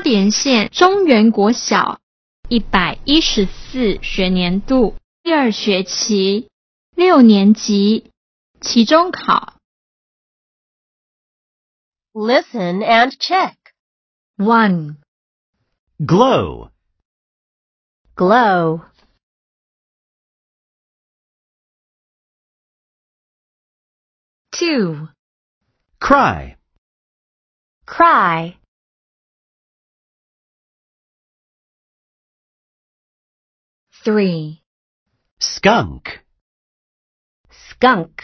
点线中原国小114学年度第2学期6年级期中考。 Listen and check. 1. Glow. Glow. 2. Cry. Cry. 3. Skunk. Skunk.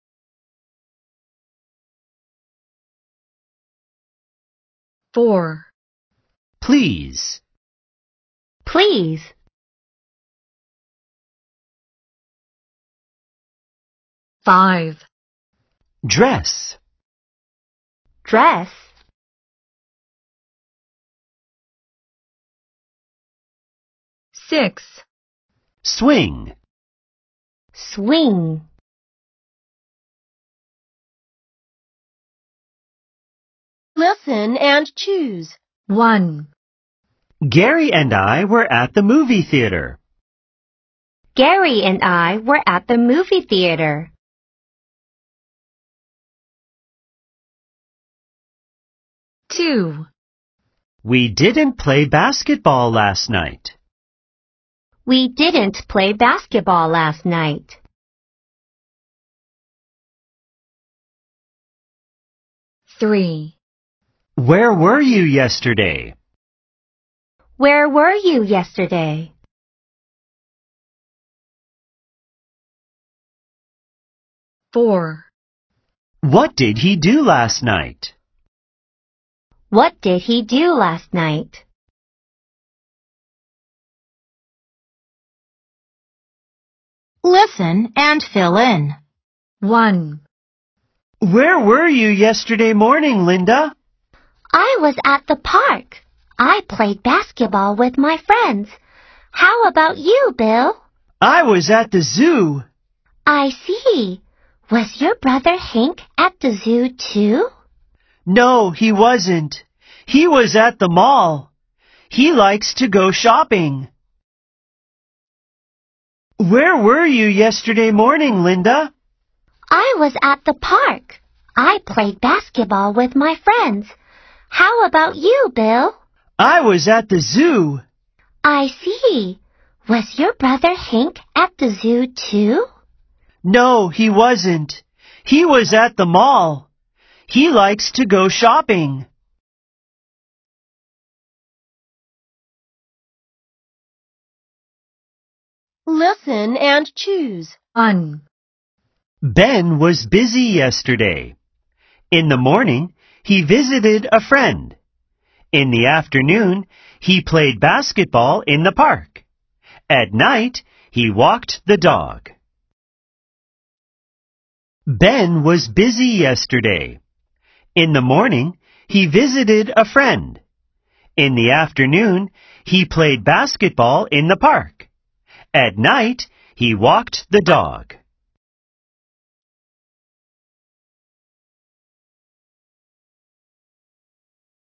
4. Please. Please. 5. Dress. Dress. 6. Swing. Swing. Listen and choose. 1. Gary and I were at the movie theater. Gary and I were at the movie theater. 2. We didn't play basketball last night. We didn't play basketball last night. 3. Where were you yesterday? Where were you yesterday? 4. What did he do last night? What did he do last night? Listen and fill in. 1. Where were you yesterday morning, Linda? I was at the park. I played basketball with my friends. How about you, Bill? I was at the zoo. I see. Was your brother Hank at the zoo too? No, he wasn't. He was at the mall. He likes to go shopping. Where were you yesterday morning, Linda? I was at the park. I played basketball with my friends. How about you, Bill? I was at the zoo. I see. Was your brother Hank at the zoo too? No, he wasn't. He was at the mall. He likes to go shopping. Listen and choose. 1. Ben was busy yesterday. In the morning, he visited a friend. In the afternoon, he played basketball in the park. At night, he walked the dog. Ben was busy yesterday. In the morning, he visited a friend. In the afternoon, he played basketball in the park. At night, he walked the dog.